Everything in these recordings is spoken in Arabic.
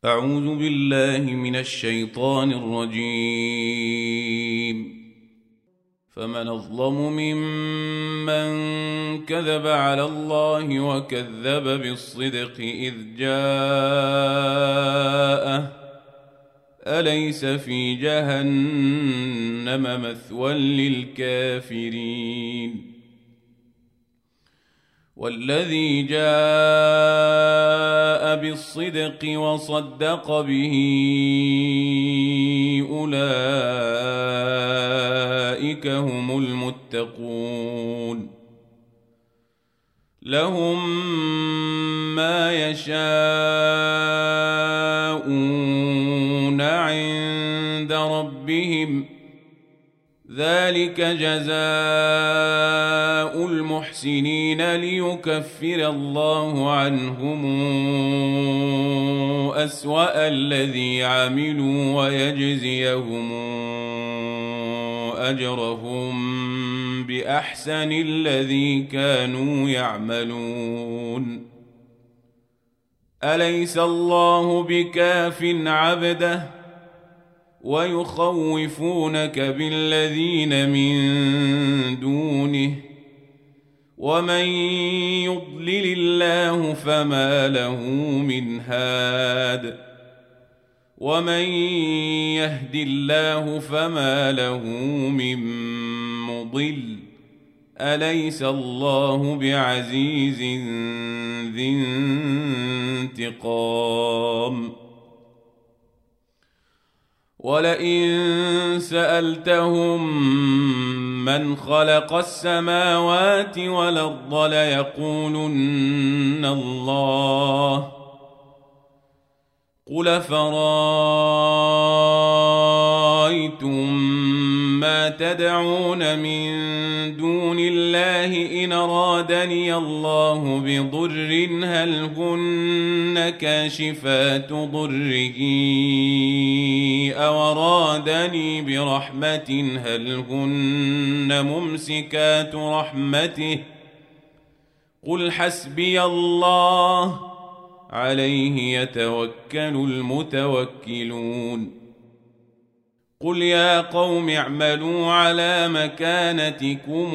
أعوذ بالله من الشيطان الرجيم. فمن أظلم ممن كذب على الله وكذب بالصدق إذ جاءه أليس في جهنم مثوى للكافرين والذي جاء بالصدق وصدق به أولئك هم المتقون لهم ما يشاءون عند ربهم ذلك جزاء المحسنين ليكفر الله عنهم أسوأ الذي عملوا ويجزيهم أجرهم بأحسن الذي كانوا يعملون أليس الله بكاف عبده ويخوفونك بالذين من دونه ومن يضلل الله فما له من هاد ومن يهد الله فما له من مضل أليس الله بعزيز ذي انتقام ولئن سألتهم من خلق السماوات والأرض ليقولن الله قل فرأيتم ما تدعون من دون الله إن أرادني الله بضر هل هن كاشفات ضره أو أرادني برحمة هل هن ممسكات رحمته قل حسبي الله عليه يتوكل المتوكلون قل يا قوم اعملوا على مكانتكم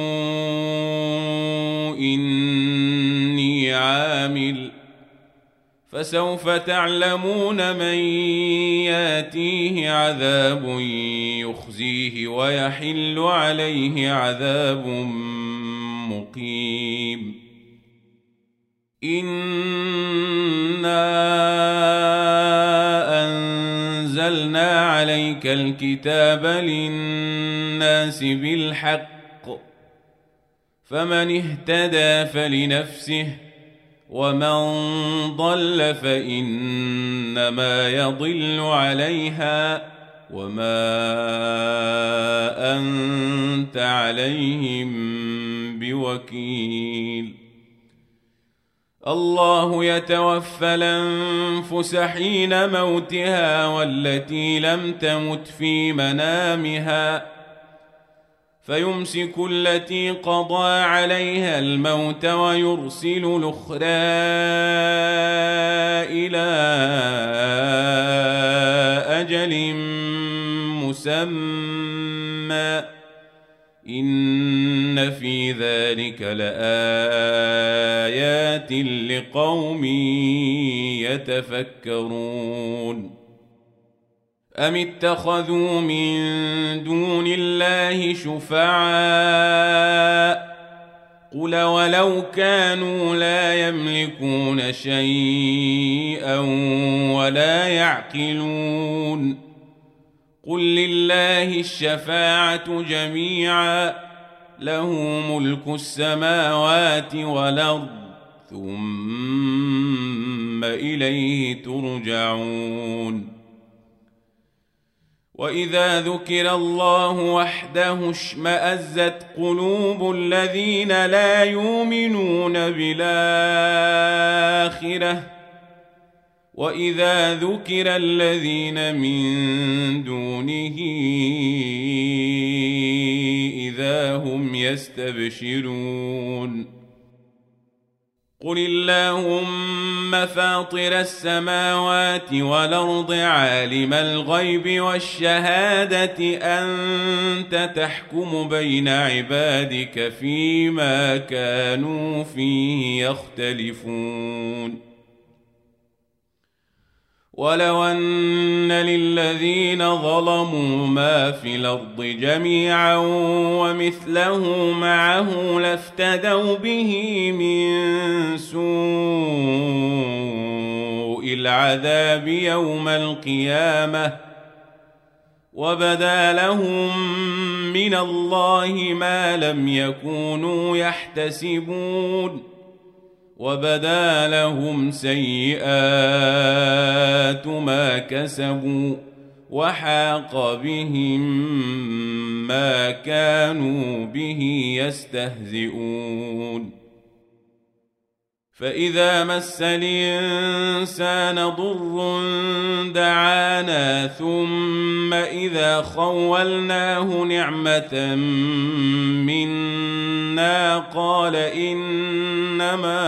إني عامل فسوف تعلمون من ياتيه عذاب يخزيه ويحل عليه عذاب مقيم إنا أنزلنا عليك الكتاب للناس بالحق فمن اهتدى فلنفسه ومن ضل فإنما يضل عليها وما أنت عليهم بوكيل الله يتوفى الأنفس حين موتها والتي لم تمت في منامها فيمسك التي قضى عليها الموت ويرسل الأخرى إلى أجل مسمى إن في ذلك لآيات لقوم يتفكرون أم اتخذوا من دون الله شفعاء قل ولو كانوا لا يملكون شيئا ولا يعقلون قل لله الشفاعة جميعا له ملك السماوات والأرض ثم إليه ترجعون وإذا ذكر الله وحده اشمأزت قلوب الذين لا يؤمنون بالآخرة وإذا ذكر الذين من دونه إذا هم يستبشرون قل اللهم فاطر السماوات والأرض عالم الغيب والشهادة أنت تحكم بين عبادك فيما كانوا فيه يختلفون ولو أن للذين ظلموا ما في الأرض جميعا ومثله معه لافتدوا به من سوء العذاب يوم القيامة وبدا لهم من الله ما لم يكونوا يحتسبون وبدا لهم سيئات ما كسبوا وحاق بهم ما كانوا به يستهزئون فإذا مس الإنسان ضر دعانا ثم إذا خولناه نعمة منا قال إنما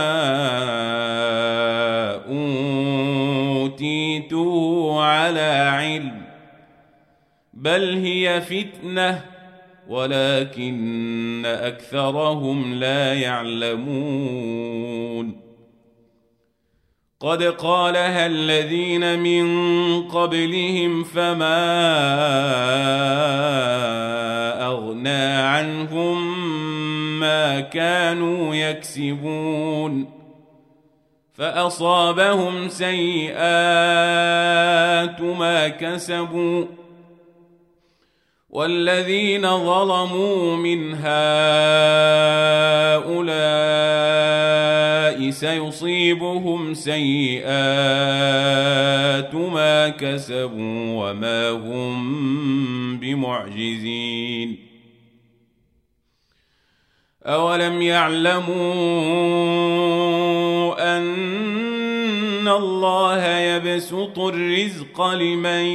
أوتيته على علم بل هي فتنة ولكن أكثرهم لا يعلمون قد قالها الذين من قبلهم فما أغنى عنهم ما كانوا يكسبون فأصابهم سيئات ما كسبوا والذين ظلموا من هؤلاء سيصيبهم سيئات ما كسبوا وما هم بمعجزين أولم يعلموا أن الله يبسط الرزق لمن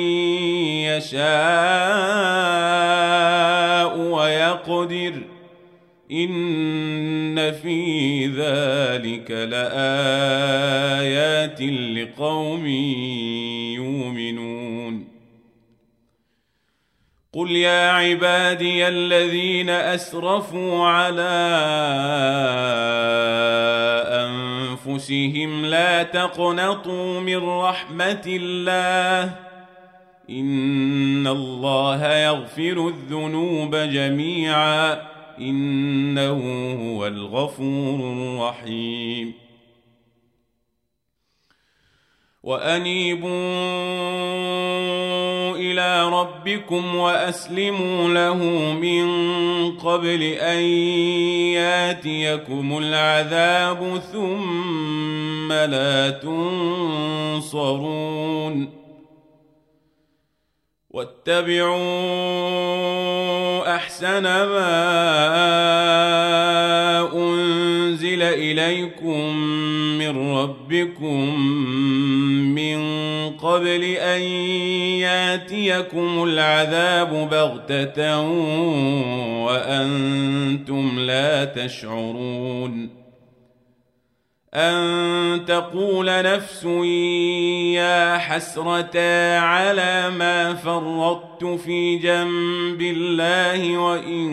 يشاء ويقدر إن في ذلك لآيات لقوم يؤمنون قل يا عبادي الذين أسرفوا على أنفسهم لا تقنطوا من رحمة الله إن الله يغفر الذنوب جميعا إنه هو الغفور الرحيم وأنيبوا إلى ربكم وأسلموا له من قبل أن ياتيكم العذاب ثم لا تنصرون واتبعوا أحسن ما أنزل إليكم من ربكم من قبل أن ياتيكم العذاب بغتة وأنتم لا تشعرون أن تقول نفس يا حسرة على ما فرطت في جنب الله وإن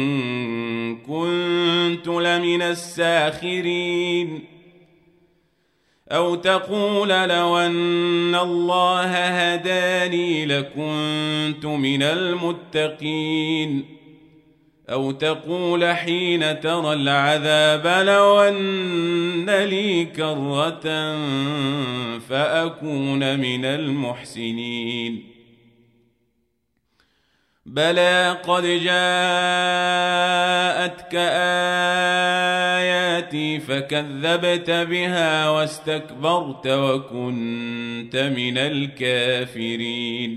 كنت لمن الساخرين أو تقول لو أن الله هداني لكنت من المتقين أو تقول حين ترى العذاب لو أن لي كرة فأكون من المحسنين بلى قد جاءتك آياتي فكذبت بها واستكبرت وكنت من الكافرين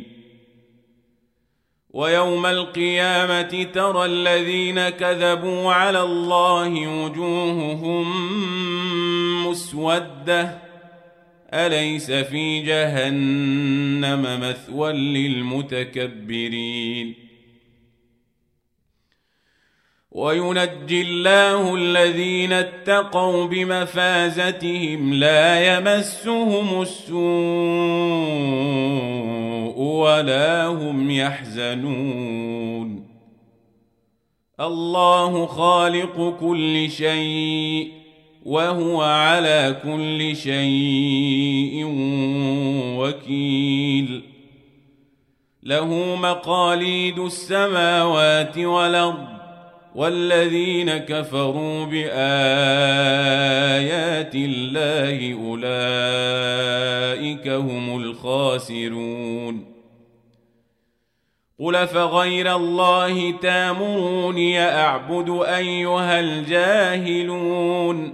ويوم القيامة ترى الذين كذبوا على الله وجوههم مسودة أليس في جهنم مثوى للمتكبرين وينجي الله الذين اتقوا بمفازتهم لا يمسهم السوء ولا هم يحزنون الله خالق كل شيء وهو على كل شيء وكيل له مقاليد السماوات والأرض والذين كفروا بآيات الله أولئك هم الخاسرون قل فغير الله تامروني أعبد أيها الجاهلون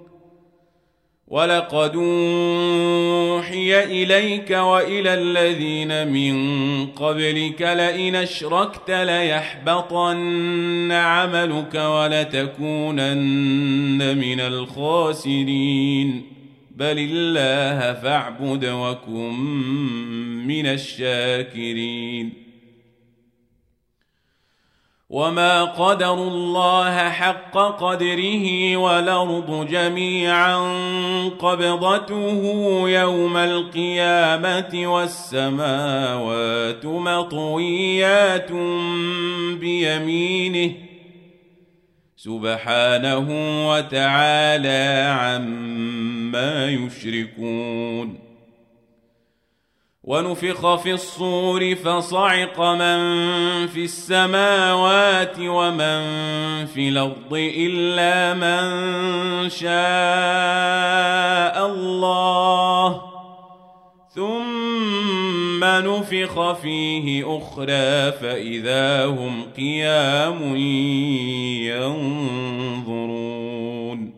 ولقد أوحي إليك وإلى الذين من قبلك لئن أشركت ليحبطن عملك ولتكونن من الخاسرين بل الله فاعبد وكن من الشاكرين وما قدروا الله حق قدره والأرض جميعا قبضته يوم القيامة والسماوات مطويات بيمينه سبحانه وتعالى عما يشركون ونفخ في الصور فصعق من في السماوات ومن في الأرض إلا من شاء الله ثم نفخ فيه أخرى فإذا هم قيام ينظرون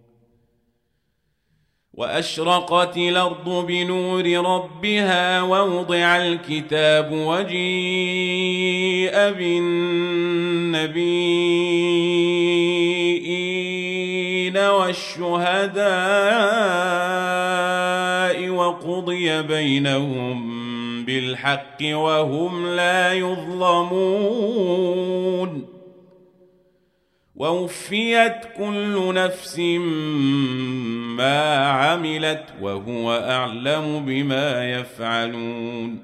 وأشرقت الأرض بنور ربها ووضع الكتاب وجيء بالنبيين والشهداء وقضي بينهم بالحق وهم لا يظلمون ووفيت كل نفس ما عملت وهو أعلم بما يفعلون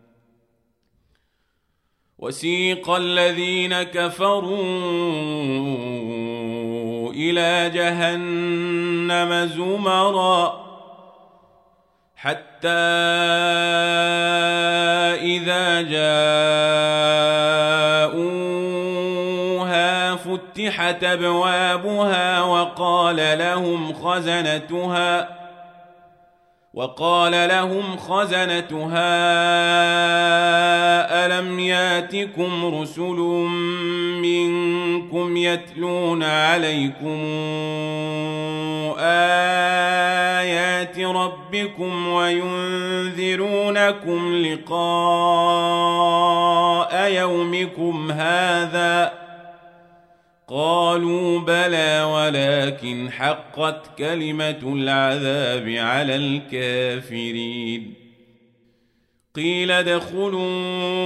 وسيق الذين كفروا إلى جهنم زمرا حتى إذا جاءوها فتحت أبوابها وقال لهم خزنتها ألم ياتكم رسل منكم يتلون عليكم آيات ربكم وينذرونكم لقاء يومكم هذا قالوا بلى ولكن حقت كلمة العذاب على الكافرين قيل ادخلوا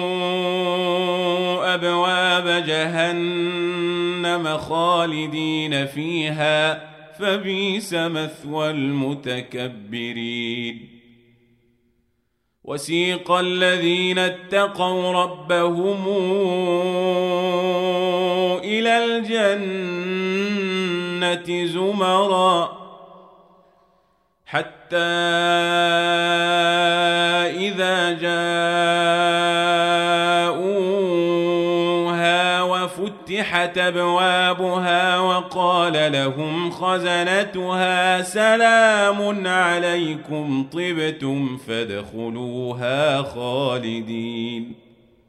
أبواب جهنم خالدين فيها فبئس مثوى المتكبرين وسيق الذين اتقوا ربهم إلى الجنة زمرا حتى إذا جاءوها وفتحت أبوابها وقال لهم خزنتها سلام عليكم طبتم فادخلوها خالدين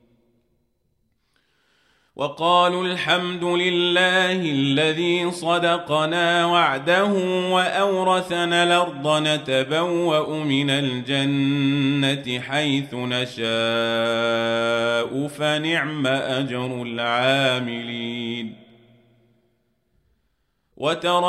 وقالوا الحمد لله الذي صدقنا وعده وأورثنا الأرض نتبوأ من الجنة حيث نشاء فنعم أجر العاملين وترى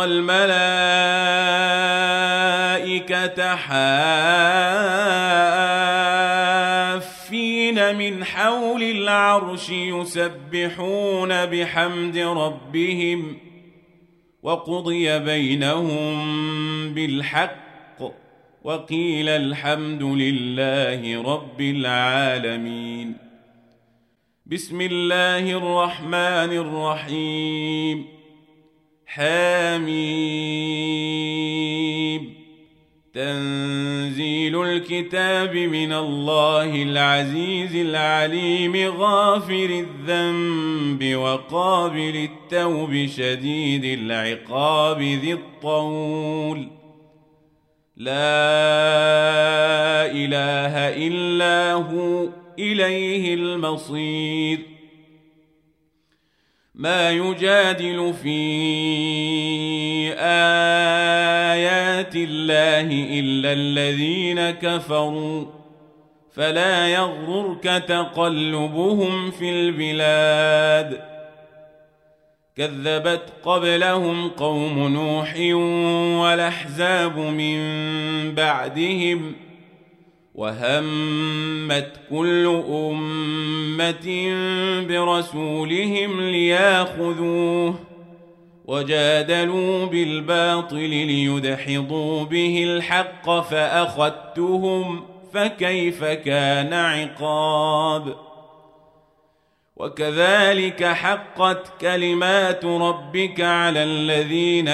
الملائكة حافين الذين من حول العرش يسبحون بحمد ربهم وقضي بينهم بالحق وقيل الحمد لله رب العالمين. بسم الله الرحمن الرحيم. حميم. تنزيل الكتاب من الله العزيز العليم غافر الذنب وقابل التوب شديد العقاب ذي الطول. لا إله إلا هو إليه المصير. ما يجادل في آيات الله إلا الذين كفروا فلا يغررك تقلبهم في البلاد. كذبت قبلهم قوم نوح والأحزاب من بعدهم وهمت كل أمة برسولهم ليأخذوه وجادلوا بالباطل ليدحضوا به الحق فأخذتهم فكيف كان عقاب. وكذلك حقت كلمات ربك على الذين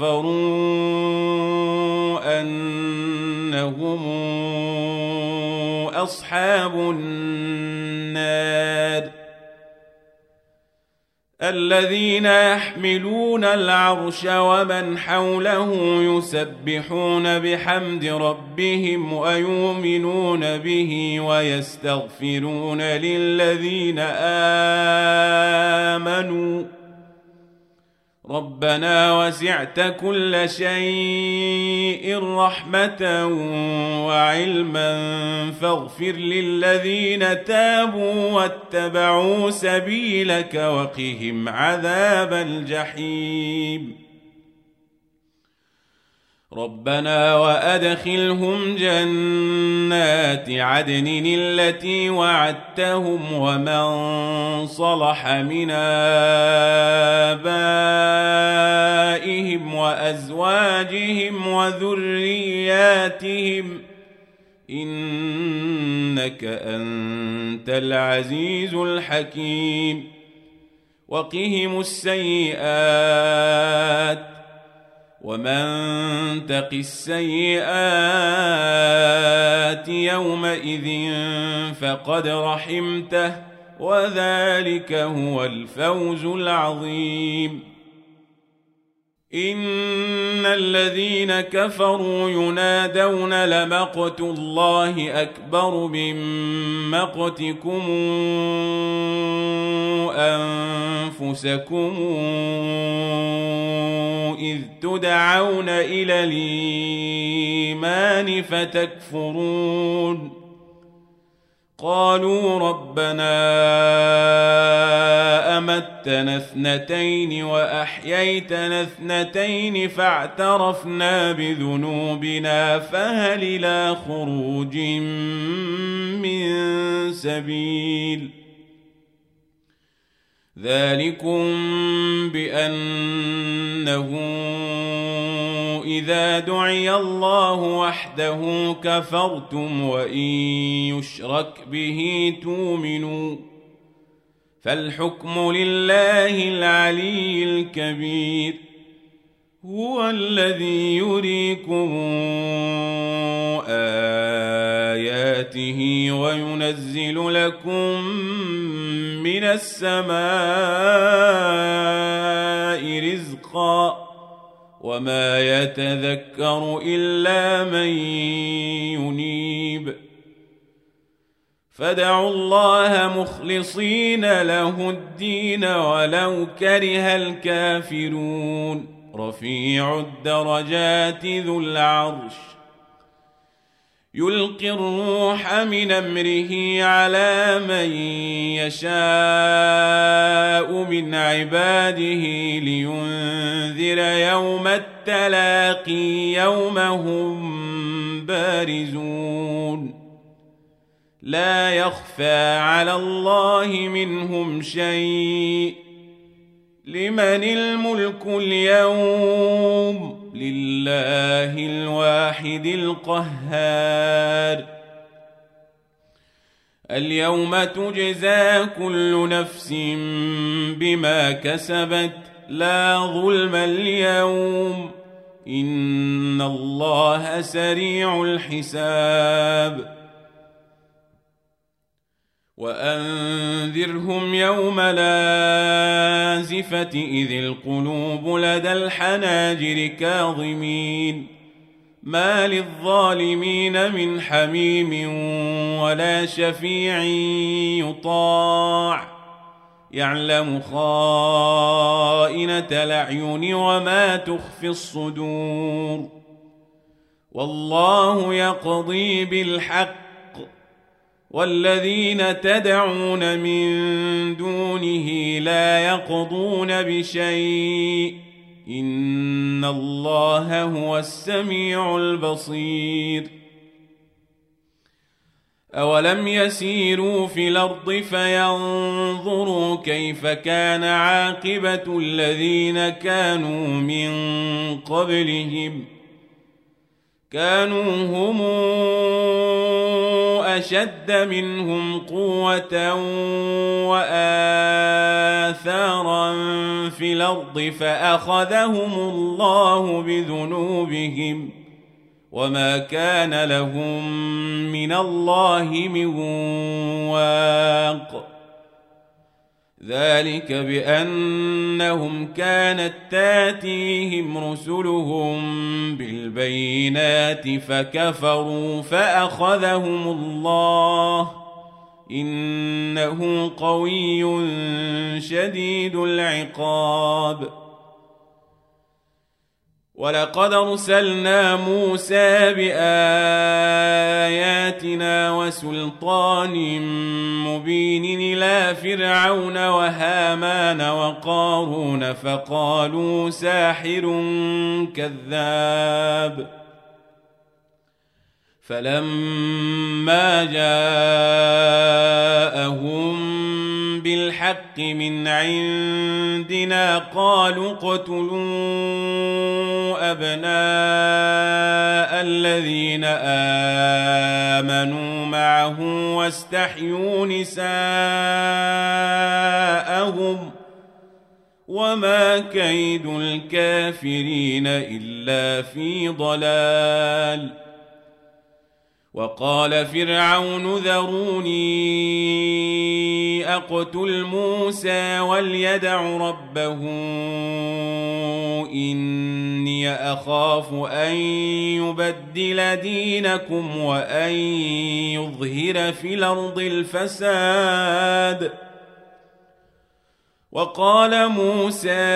كفروا أنهم أصحاب النار. الذين يحملون العرش ومن حوله يسبحون بحمد ربهم ويؤمنون به ويستغفرون للذين آمنوا ربنا وسعت كل شيء رحمة وعلما فاغفر للذين تابوا واتبعوا سبيلك وقهم عذاب الجحيم. ربنا وأدخلهم جنات عدن التي وعدتهم ومن صلح من آبائهم وأزواجهم وذرياتهم إنك أنت العزيز الحكيم. وقهم السيئات ومن تق السيئات يومئذ فقد رحمته وذلك هو الفوز العظيم. إن الذين كفروا ينادون لمقت الله أكبر من مقتكم أنفسكم إذ تدعون إلى الإيمان فتكفرون. قالوا ربنا أمتنا اثنتين وأحييتنا اثنتين فاعترفنا بذنوبنا فهل إلى خروج من سبيل. ذلكم بأنه إذا دعي الله وحده كفرتم وإن يشرك به تؤمنوا فالحكم لله العلي الكبير. هو الذي يريكم آياته وينزل لكم من السماء رزقا وما يتذكر إلا من ينيب. فادعوا الله مخلصين له الدين ولو كره الكافرون. رفيع الدرجات ذو العرش يلقي الروح من أمره على من يشاء من عباده لينذر يوم التلاقي يوم هم بارزون لا يخفى على الله منهم شيء. لمن الملك اليوم؟ لله الواحد القهار. اليوم تجزى كل نفس بما كسبت لا ظلم اليوم إن الله سريع الحساب. وأنذرهم يوم الآزفة إذ القلوب لدى الحناجر كاظمين ما للظالمين من حميم ولا شفيع يطاع يعلم خائنة الأعين وما تخفي الصدور. والله يقضي بالحق والذين تدعون من دونه لا يقضون بشيء إن الله هو السميع البصير. أولم يسيروا في الأرض فينظروا كيف كان عاقبة الذين كانوا من قبلهم كانوا هم أشد منهم قوة وآثارا في الأرض فأخذهم الله بذنوبهم وما كان لهم من الله من واق. ذلك بأنهم كانت تاتيهم رسلهم بالبينات فكفروا فأخذهم الله إنه قوي شديد العقاب. ولقد أرسلنا موسى بآياتنا وسلطان مبين إلى فرعون وهامان وقارون فقالوا ساحر كذاب. فلما جاءهم بالحق من عندنا قالوا اقتلوا أبناء الذين آمنوا معه واستحيوا نساءهم وما كيد الكافرين إلا في ضلال. وقال فرعون ذروني أقتل موسى وليدع ربه إني أخاف أن يبدل دينكم وأن يظهر في الأرض الفساد. وقال موسى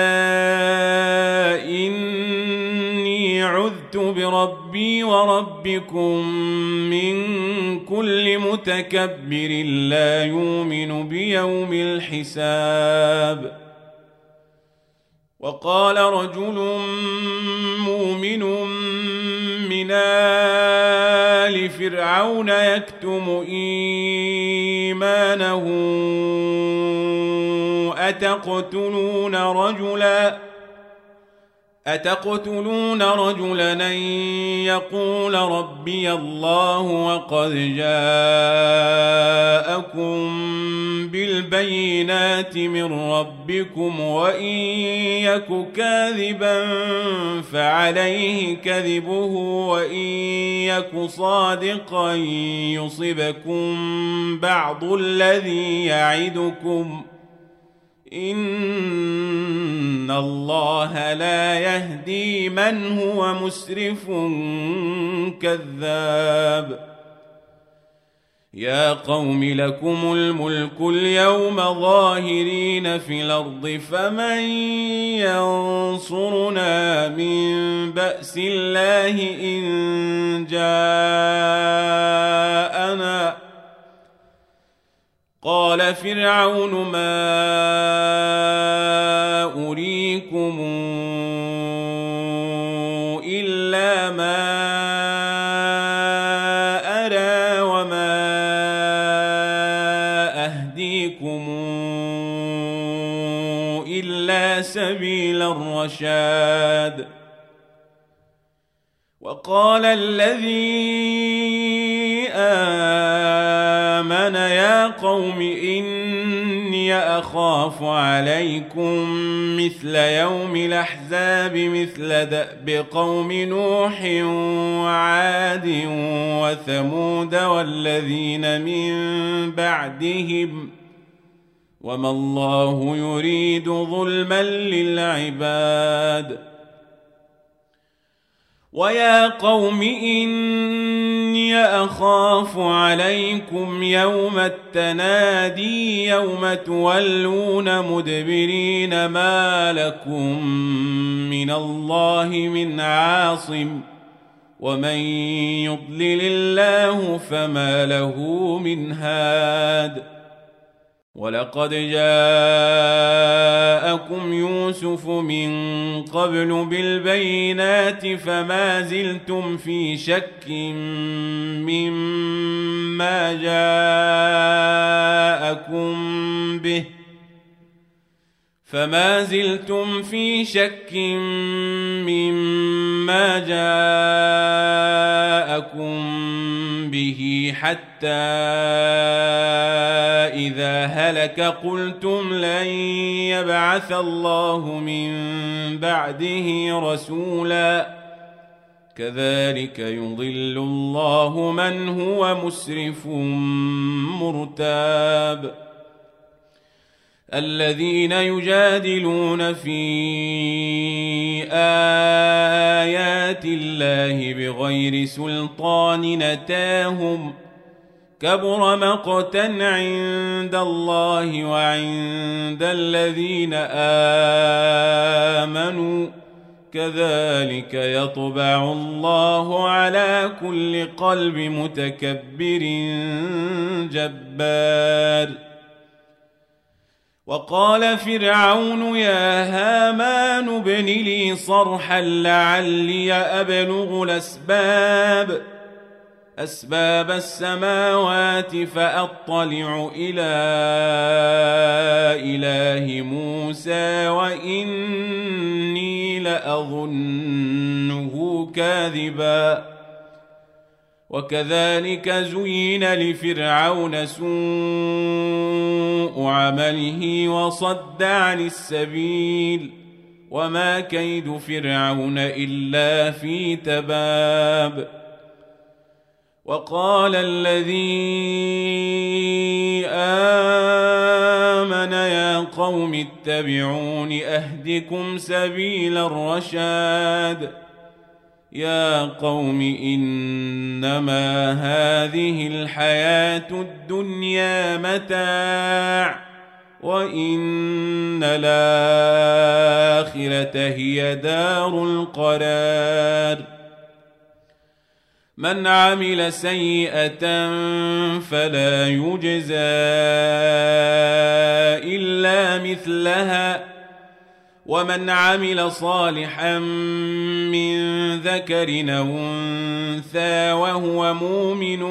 إني عذت بربي وربكم من كل متكبر لا يؤمن بيوم الحساب. وقال رجل مؤمن من آل فرعون يكتم إيمانه أتقتلون رجلا أن يقول ربي الله وقد جاءكم بالبينات من ربكم وإن يك كاذبا فعليه كذبه وإن يك صادقا يصبكم بعض الذي يعدكم إن الله لا يهدي من هو مسرف كذاب. يا قوم لكم الملك اليوم ظاهرين في الأرض فمن ينصرنا من بأس الله إن جاءنا. قال فرعون ما أريكم إلا ما أرى وما سبيل الرشاد. وقال الذي آمن يا قوم إني أخاف عليكم مثل يوم الأحزاب مثل دأب قوم نوح وعاد وثمود والذين من بعدهم وما الله يريد ظلما للعباد. ويا قوم إني أخاف عليكم يوم التنادي يوم تولون مدبرين ما لكم من الله من عاصم ومن يضلل الله فما له من هاد. ولقد جاءكم يوسف من قبل بالبينات فما زلتم في شك مما جاءكم به حتى إذا هلك قلتم لن يبعث الله من بعده رسولا كذلك يضل الله من هو مسرف مرتاب. الذين يجادلون في آيات الله بغير سلطان نتاهم كبر مقتا عند الله وعند الذين آمنوا كذلك يطبع الله على كل قلب متكبر جبار. وقال فرعون يا هامان ابن لي صرحا لعلي أبلغ أسباب السماوات فأطلع إلى إله موسى وإني لأظنه كاذبا. وكذلك زين لفرعون سوء عمله وصد عن السبيل وما كيد فرعون إلا في تباب. وقال الذي آمن يا قوم اتبعون أهدكم سبيل الرشاد. يا قوم إنما هذه الحياة الدنيا متاع وإن الآخرة هي دار القرار. من عمل سيئة فلا يجزى إلا مثلها ومن عمل صالحا من ذكر أو أنثى وهو مؤمن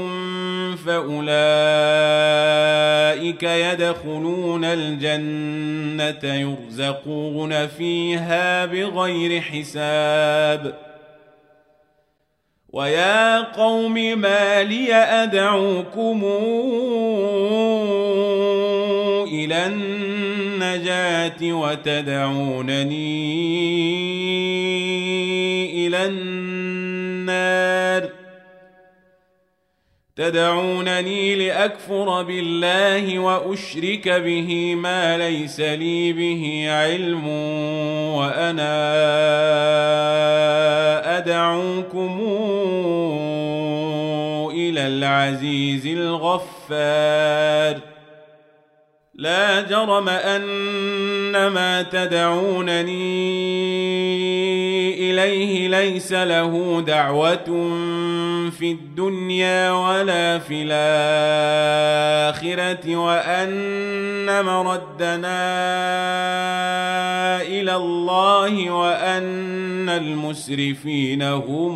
فأولئك يدخلون الجنة يرزقون فيها بغير حساب. ويا قوم ما لي أدعوكم إلى النجاة وتدعونني إلى النار تدعونني لأكفر بالله وأشرك به ما ليس لي به علم وأنا أدعوكم إلى العزيز الغفار. لا جرم أن ما تدعونني إليه ليس له دعوة في الدنيا ولا في الآخرة وأن مردنا إلى الله وأن المسرفين هم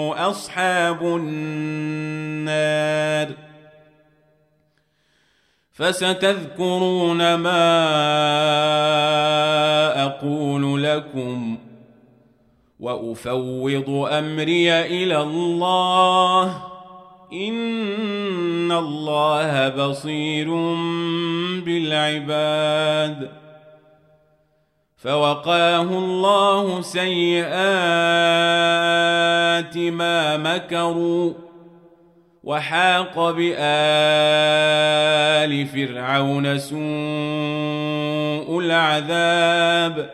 أصحاب النار. فستذكرون ما أقول لكم وأفوض أمري إلى الله إن الله بصير بالعباد. فوقاه الله سيئات ما مكروا وحاق بآل فرعون سوء العذاب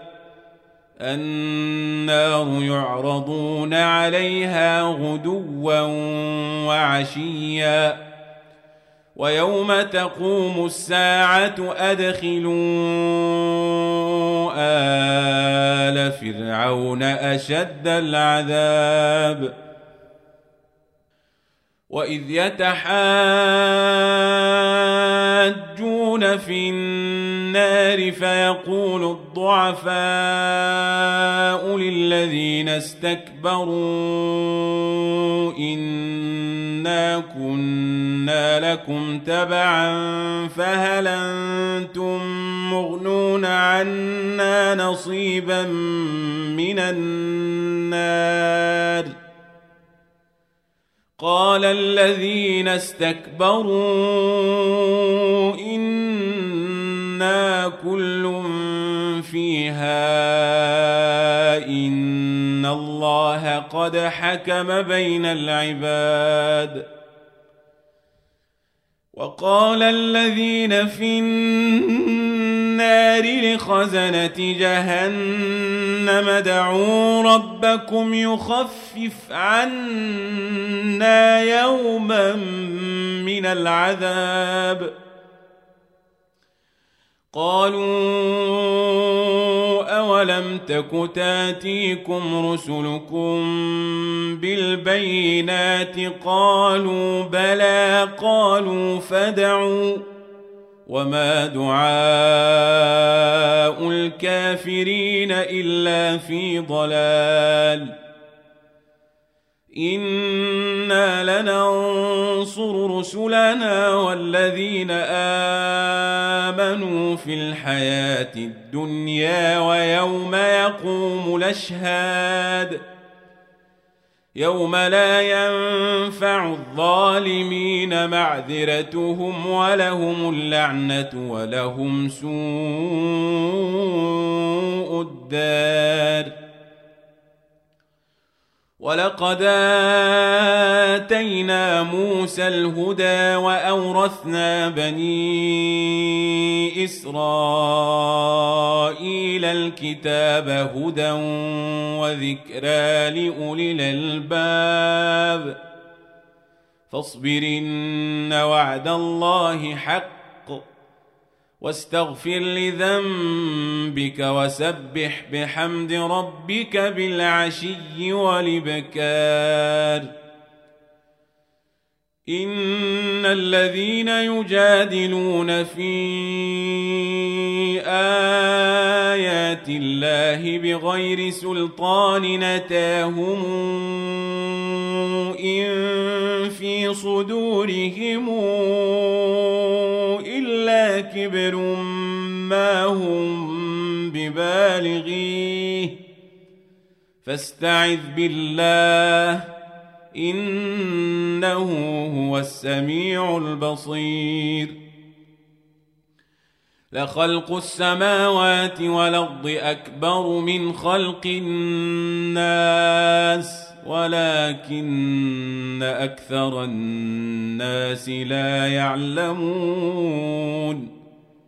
النار يعرضون عليها غدوا وعشيا ويوم تقوم الساعة أدخلوا آل فرعون أشد العذاب. وإذ يتحاجون في النار فيقول الضعفاء للذين استكبروا إنا كنا لكم تبعا فهل أنتم مغنون عنا نصيبا من النار قال الذين استكبروا إنا كل فيها إن الله قد حكم بين العباد. وقال الذين في النار لخزنة جهنم ادعوا ربكم يخفف عنا يوما من العذاب قالوا أولم تك تاتيكم رسلكم بالبينات قالوا بلى قالوا فادعوا وما دعاء الكافرين إلا في ضلال إنا لننصر رسلنا والذين آمنوا في الحياة الدنيا ويوم يقوم الأشهاد يوم لا ينفع الظالمين معذرتهم ولهم اللعنة ولهم سوء الدار. ولقد آتينا موسى الهدى وأورثنا بني إسرائيل الكتاب هدى وذكرى لأولي الألباب فاصبر إن وعد الله حق واستغفر لذنبك وسبح بحمد ربك بالعشي والإبكار. إن الذين يجادلون في آيات الله بغير سلطان أتاهم إن في صدورهم إلا كبر ما هم ببالغيه فاستعذ بالله إنه هو السميع البصير. لخلق السماوات والأرض أكبر من خلق الناس ولكن أكثر الناس لا يعلمون.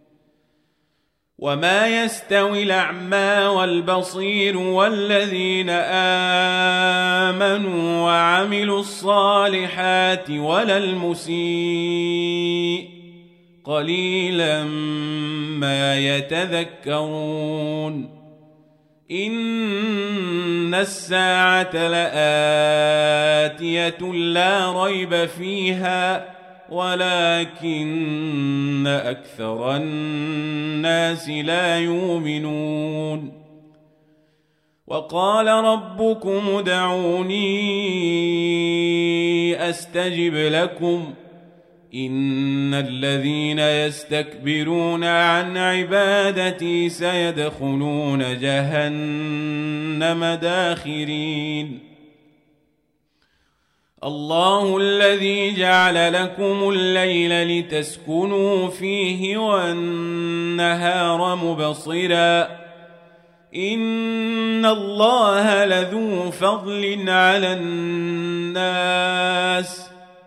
وما يستوي الأعمى والبصير والذين آمنوا وعملوا الصالحات ولا المسيء قليلا ما يتذكرون. إن الساعة لآتية لا ريب فيها ولكن أكثر الناس لا يؤمنون. وقال ربكم ادعوني أستجب لكم إن الذين يستكبرون عن عبادتي سيدخلون جهنم داخرين الله الذي جعل لكم الليل لتسكنوا فيه والنهار مبصرا إن الله لذو فضل على الناس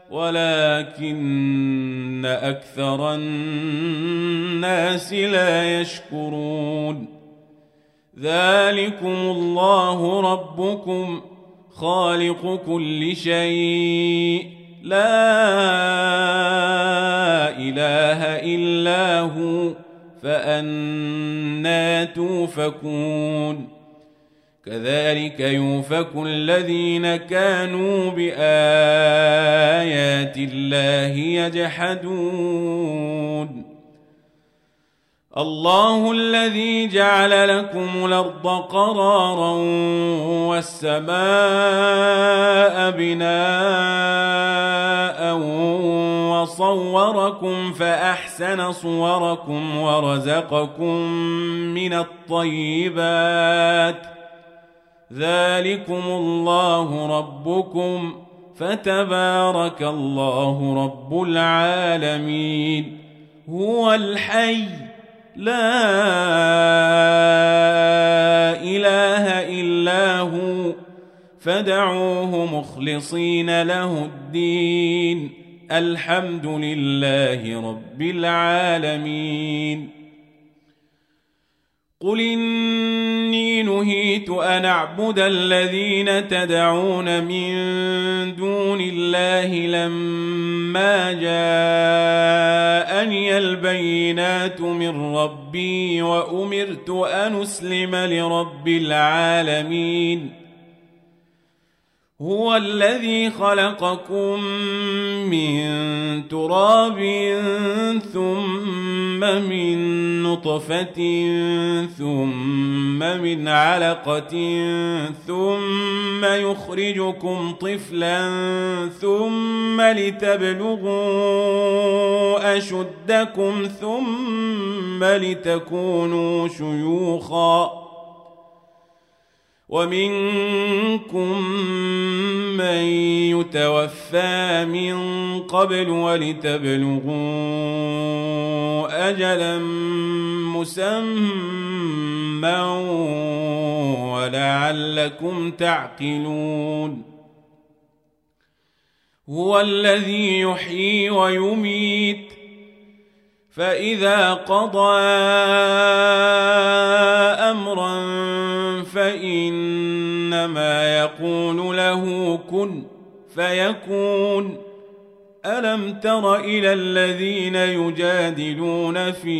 ولكن أكثر الناس لا يشكرون ذلكم الله ربكم خالق كل شيء لا إله إلا هو فأنى توفكون كذلك يؤفك الذين كانوا بآيات الله يجحدون الله الذي جعل لكم الأرض قرارا والسماء بناء وصوركم فأحسن صوركم ورزقكم من الطيبات ذلكم الله ربكم فتبارك الله رب العالمين هو الحي لا إله إلا هو فدعوه مخلصين له الدين الحمد لله رب العالمين قل إني نهيت أن أعبد الذين تدعون من دون الله لما جاءني البينات من ربي وأمرت أن أسلم لرب العالمين هو الذي خلقكم من تراب ثم من نطفة ثم من علقة ثم يخرجكم طفلا ثم لتبلغوا أشدكم ثم لتكونوا شيوخا ومنكم من يتوفى من قبل ولتبلغوا أجلا مسمى ولعلكم تعقلون هو الذي يحيي ويميت فإذا قضى أمرا فإنما يقول له كن فيكون ألم تر إلى الذين يجادلون في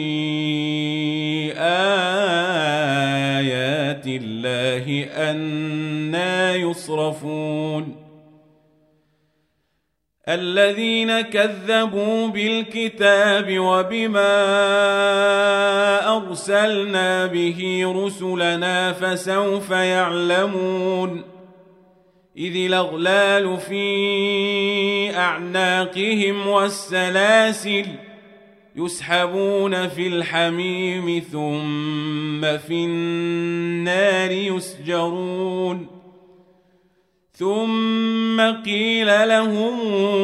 آيات الله أنى يصرفون الذين كذبوا بالكتاب وبما أرسلنا به رسلنا فسوف يعلمون إذ الأغلال في أعناقهم والسلاسل يسحبون في الحميم ثم في النار يسجرون ثم قيل لهم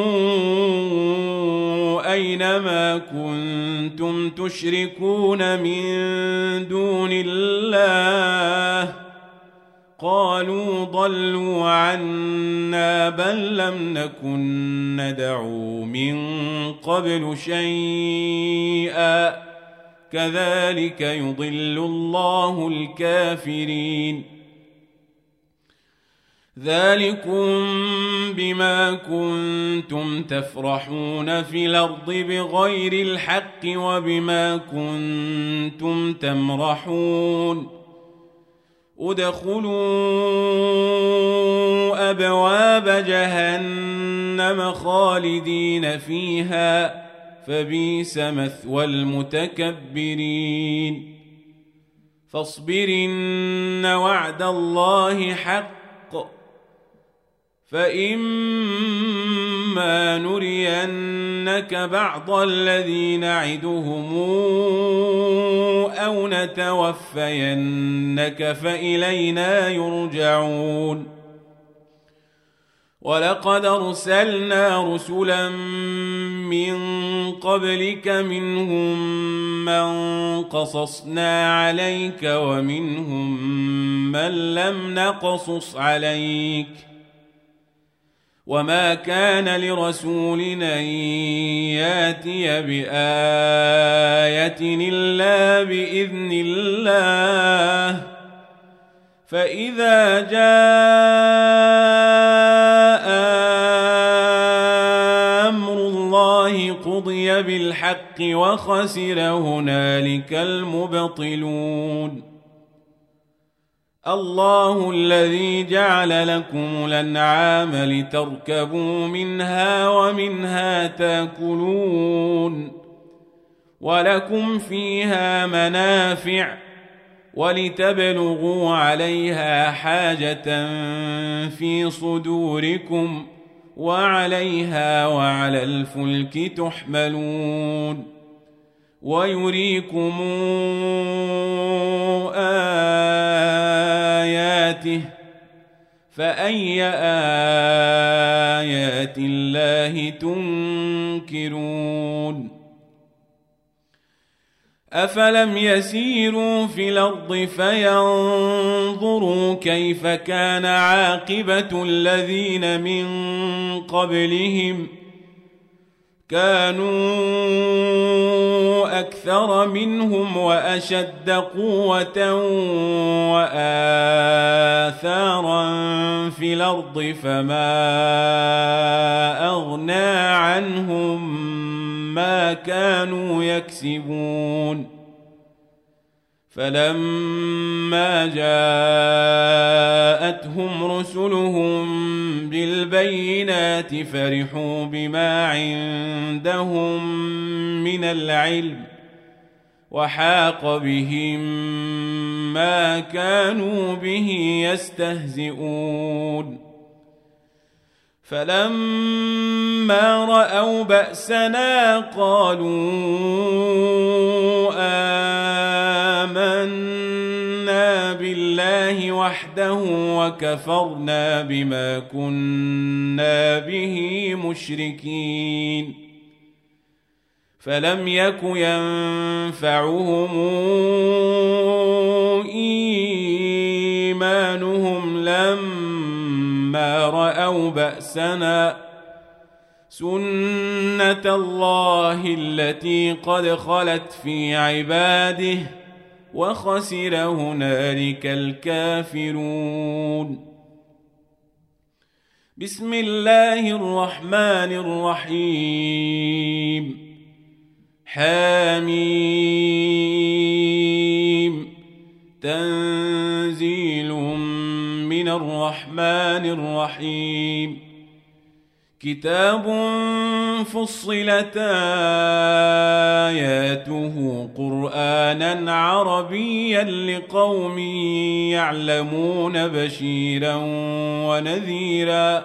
أين ما كنتم تشركون من دون الله قالوا ضلوا عنا بل لم نكن ندعو من قبل شيئا كذلك يضل الله الكافرين ذلكم بما كنتم تفرحون في الأرض بغير الحق وبما كنتم تمرحون ادخلوا أبواب جهنم خالدين فيها فبئس مثوى المتكبرين فاصبر إن وعد الله حق فإما إما نرينك بعض الذي نعدهم أو نتوفينك فإلينا يرجعون ولقد أرسلنا رسلا من قبلك منهم من قصصنا عليك ومنهم من لم نقصص عليك وما كان لرسول أن ياتي بآية إلا بإذن الله فإذا جاء أمر الله قضي بالحق وخسر هنالك المبطلون الله الذي جعل لكم الأنعام لتركبوا منها ومنها تاكلون ولكم فيها منافع ولتبلغوا عليها حاجة في صدوركم وعليها وعلى الفلك تحملون ويريكم آياته فأي آيات الله تنكرون أفلم يسيروا في الأرض فينظروا كيف كان عاقبة الذين من قبلهم كانوا أكثر منهم وأشد قوة وآثارا في الأرض فما أغنى عنهم ما كانوا يكسبون فلما جاءتهم رسلهم بالبينات فرحوا بما عندهم من العلم وحاق بهم ما كانوا به يستهزئون فلما رأوا بأسنا قالوا آمنا بالله وحده وكفرنا بما كنا به مشركين فلم يك ينفعهم إيمانهم لما رأوا بأسنا سنة الله التي قد خلت في عباده وخسر هنالك الكافرون بسم الله الرحمن الرحيم حميم تنزيل من الرحمن الرحيم كتاب فصلت آياته قرآنا عربيا لقوم يعلمون بشيرا ونذيرا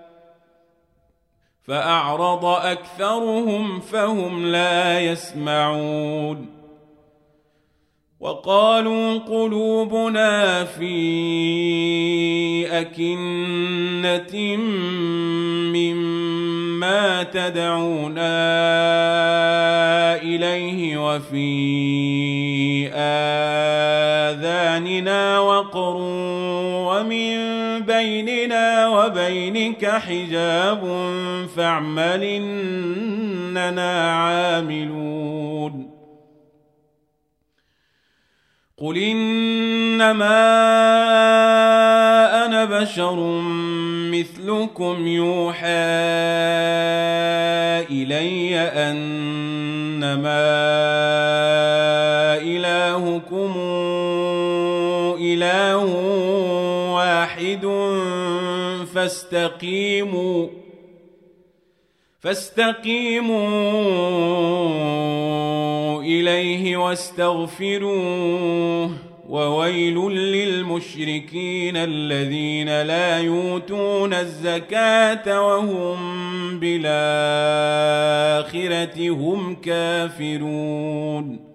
فأعرض أكثرهم فهم لا يسمعون وقالوا قلوبنا في أكنة مما تدعونا إليه وفي آذاننا وقر ومن بيننا وبينك حجاب فاعمل إننا عاملون قل إنما أنا بشر مثلكم يوحى إلي أنما إلهكم إله واحد فاستقيموا إليه واستغفروه وويل للمشركين الذين لا يؤتون الزكاة وهم بالآخرة هم كافرون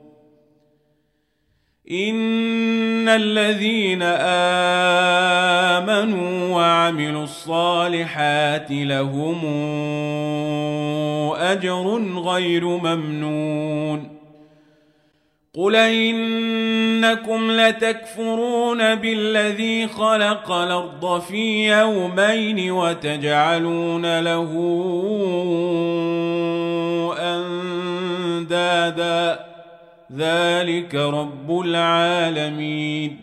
إن الذين آمنوا وعملوا الصالحات لهم أجر غير ممنون قل إنكم لتكفرون بالذي خلق الأرض في يومين وتجعلون له أندادا ذلك رب العالمين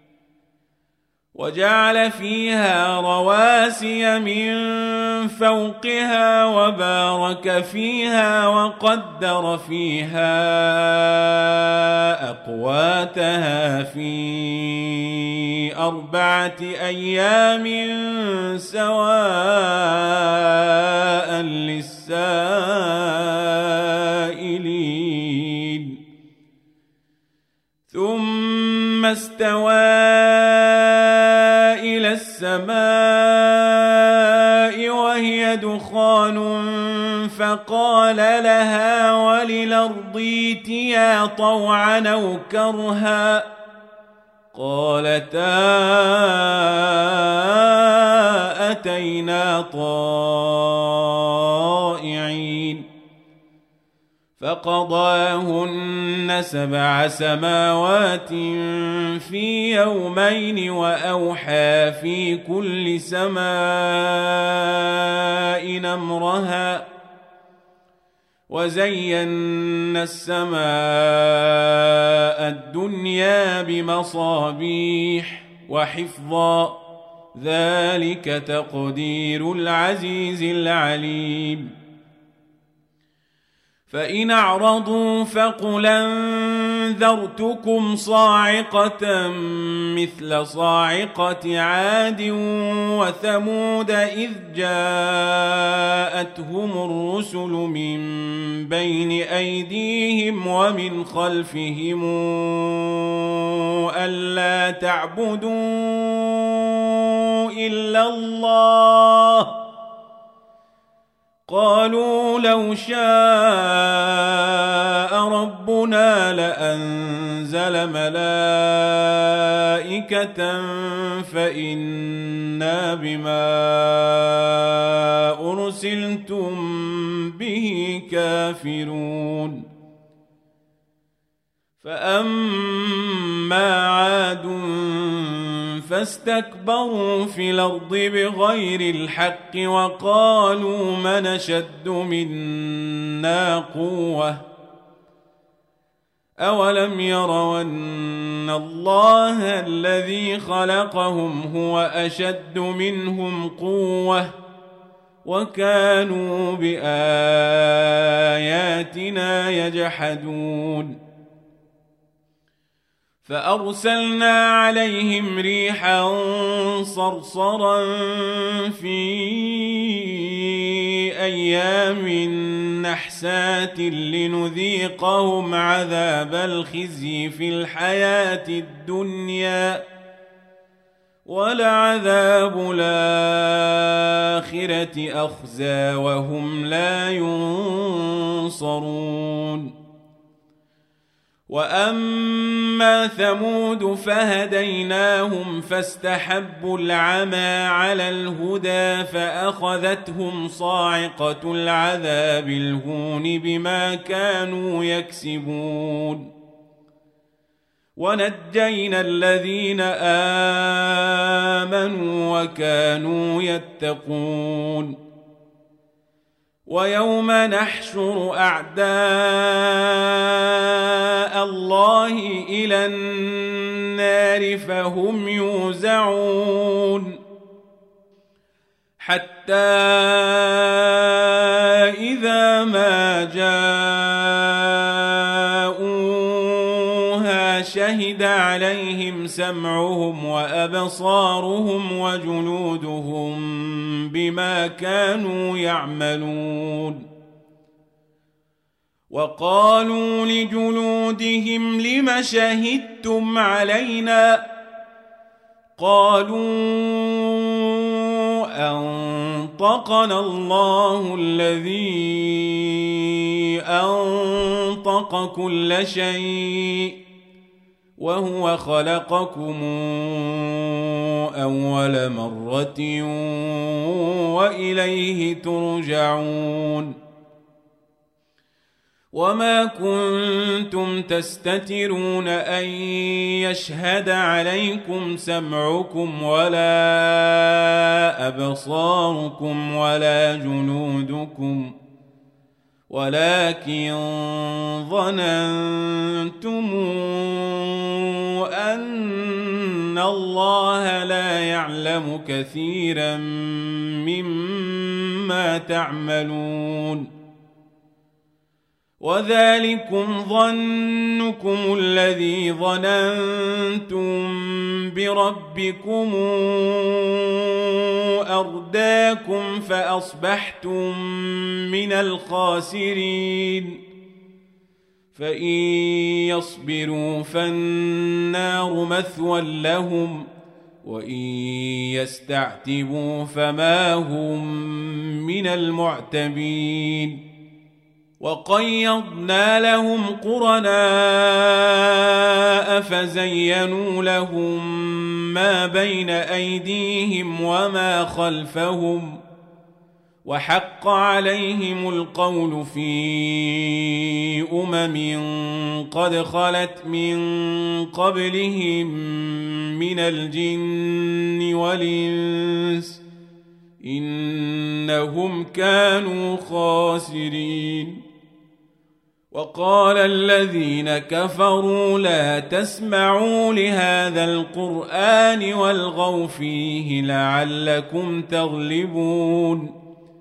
وجعل فيها رواسي من فوقها وبارك فيها وقدر فيها أقواتها في 4 أيام سواء للسائلين ثم استوى إلى السماء وهي دخان فقال لها وللأرض ائتيا طوعا أو كرها قالتا أتينا طائعين فقضاهن 7 سماوات في يومين وأوحى في كل سماء أمرها وزينا السماء الدنيا بمصابيح وحفظا ذلك تقدير العزيز العليم فإن أعرضوا فقل أنذرتكم صاعقة مثل صاعقة عاد وثمود إذ جاءتهم الرسل من بين أيديهم ومن خلفهم ألا تعبدوا إلا الله قالوا لو شاء ربنا لأنزل ملائكة فإنا بما أرسلتم به كافرون فأما عاد فاستكبروا في الأرض بغير الحق وقالوا من أشد منا قوة أولم يروا أن الله الذي خلقهم هو أشد منهم قوة وكانوا بآياتنا يجحدون فأرسلنا عليهم ريحا صرصرا في أيام نحسات لنذيقهم عذاب الخزي في الحياة الدنيا ولعذاب الآخرة أخزى وهم لا ينصرون وأما ثمود فهديناهم فاستحبوا العمى على الهدى فأخذتهم صاعقة العذاب الهون بما كانوا يكسبون ونجينا الذين آمنوا وكانوا يتقون ويوم نحشر أعداء الله إلى النار فهم يوزعون حتى إذا ما جاءوها شهد عليهم سمعهم وأبصارهم وجلودهم بما كانوا يعملون وقالوا لجلودهم لم شهدتم علينا قالوا أنطقنا الله الذي أنطق كل شيء وهو خلقكم أول مرة وإليه ترجعون وما كنتم تستترون أن يشهد عليكم سمعكم ولا أبصاركم ولا جنودكم ولكن ظننتم أن الله لا يعلم كثيرا مما تعملون وذلكم ظنكم الذي ظننتم بربكم أرداكم فأصبحتم من الخاسرين فإن يصبروا فالنار مثوى لهم وإن يستعتبوا فما هم من المعتبين وقيضنا لهم قرناء فزينوا لهم ما بين أيديهم وما خلفهم وحق عليهم القول في قد خلت من قبلهم من الجن والإنس إنهم كانوا خاسرين وقال الذين كفروا لا تسمعوا لهذا القرآن والغوا فيه لعلكم تغلبون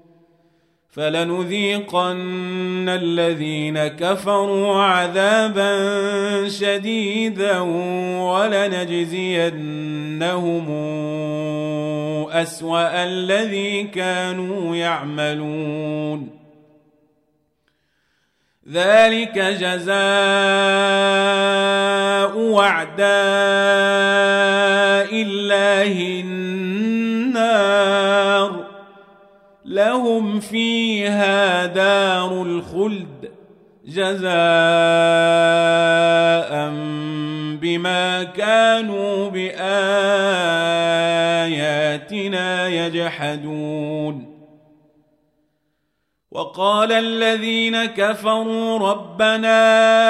فلنذيقن الذين كفروا عذابا شديدا ولنجزينهم أسوأ الذي كانوا يعملون ذلك جزاء أعداء الله النار لهم فيها دار الخلد جزاء بما كانوا بآياتنا يجحدون وقال الذين كفروا ربنا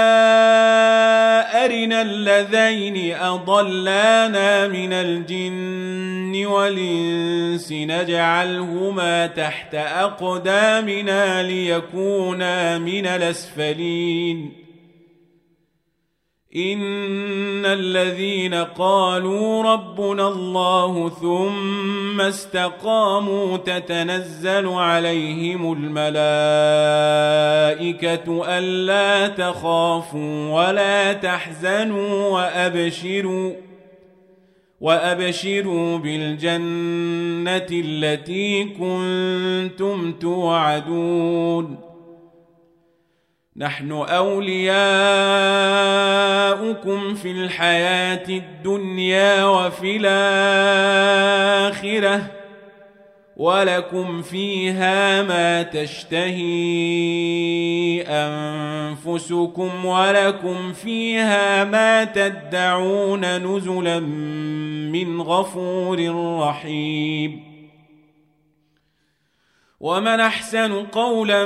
أرنا الذين أضلانا من الجن والإنس نجعلهما تحت أقدامنا ليكونا من الأسفلين إن الذين قالوا ربنا الله ثم استقاموا تتنزل عليهم الملائكة ألا تخافوا ولا تحزنوا وأبشروا بالجنة التي كنتم توعدون نحن أولياؤكم في الحياة الدنيا وفي الآخرة ولكم فيها ما تشتهي أنفسكم ولكم فيها ما تدعون نزلا من غفور رحيم ومن أحسن قولا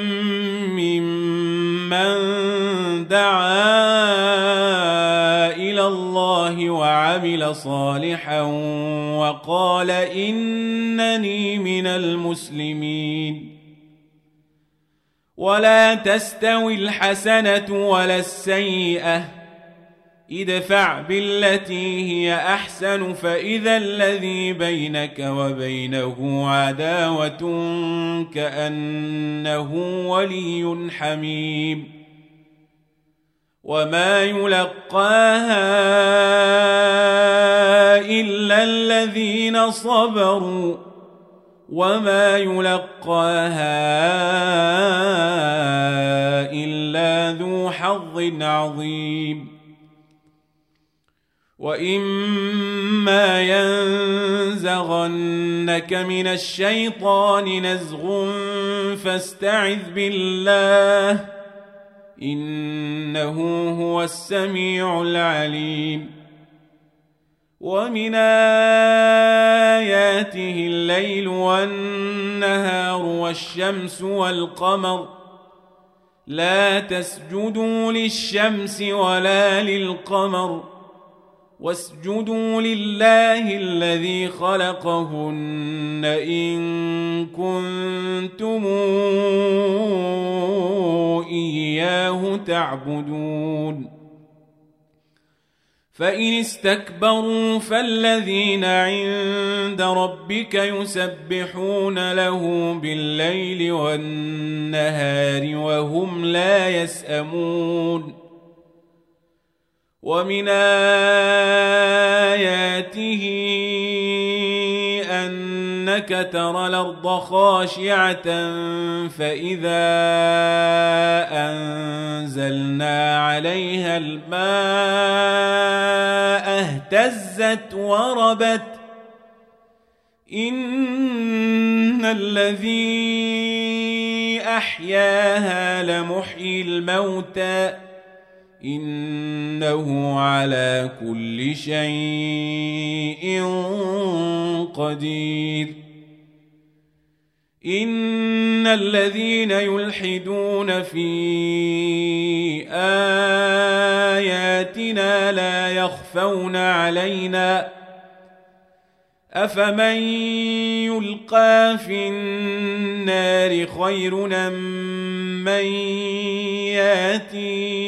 ممن دعا إلى الله وعمل صالحا وقال إنني من المسلمين ولا تستوي الحسنة ولا السيئة ادفع بالتي هي أحسن فإذا الذي بينك وبينه عداوة كأنه ولي حميم وما يلقاها إلا الذين صبروا وما يلقاها إلا حظ عظيم. وإما ينزغنك من الشيطان نزغ فاستعذ بالله إنه هو السميع العليم. ومن آياته الليل والنهار والشمس والقمر لا تسجدوا للشمس ولا للقمر واسجدوا لله الذي خلقهن إن كنتم إياه تعبدون. فإن استكبروا فالذين عند ربك يسبحون له بالليل والنهار وهم لا يسأمون. ومن آياته أنك ترى الأرض خاشعة فإذا أنزلنا عليها الماء اهتزت وربت إن الذي أحياها لمحيي الموتى إنه على كل شيء قدير. إن الذين يلحدون في آياتنا لا يخفون علينا أفمن يلقى في النار خير أم من ياتي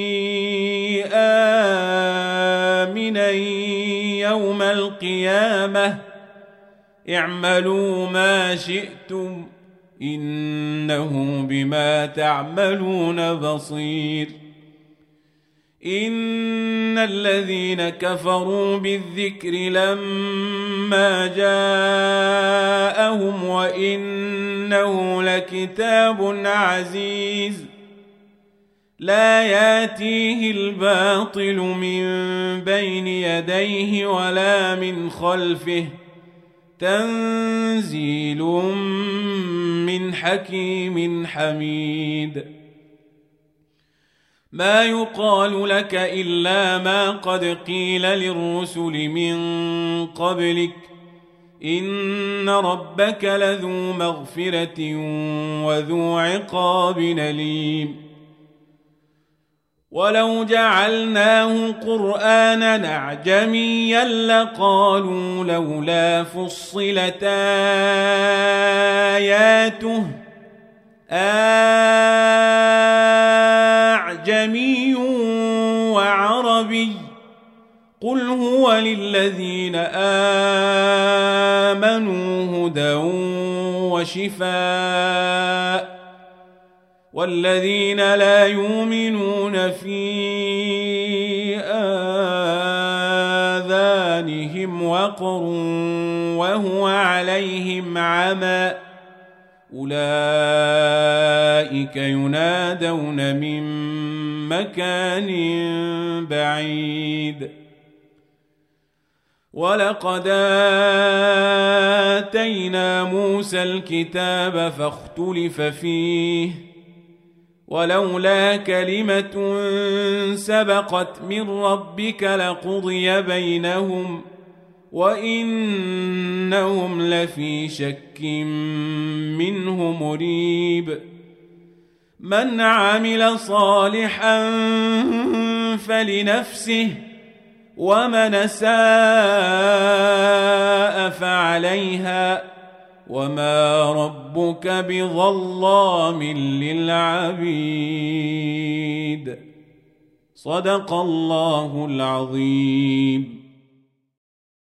آمنا يوم القيامة اعملوا ما شئتم إنه بما تعملون بصير. إن الذين كفروا بالذكر لما جاءهم وإنه لكتاب عزيز لا ياتيه الباطل من بين يديه ولا من خلفه تنزيل من حكيم حميد. ما يقال لك إلا ما قد قيل للرسل من قبلك إن ربك لذو مغفرة وذو عقاب أليم. ولو جعلناه قرآنا أعجميا لقالوا لولا فصلت آياته أعجمي وعربي قل هو للذين آمنوا هدى وشفاء والذين لا يؤمنون في آذانهم وقر وهو عليهم عمى أولئك ينادون من مكان بعيد. ولقد آتينا موسى الكتاب فاختلف فيه ولولا كلمة سبقت من ربك لقضي بينهم وإنهم لفي شك منه مريب. من عمل صالحا فلنفسه ومن أساء فعليها وما ربك بظلام للعبيد. صدق الله العظيم.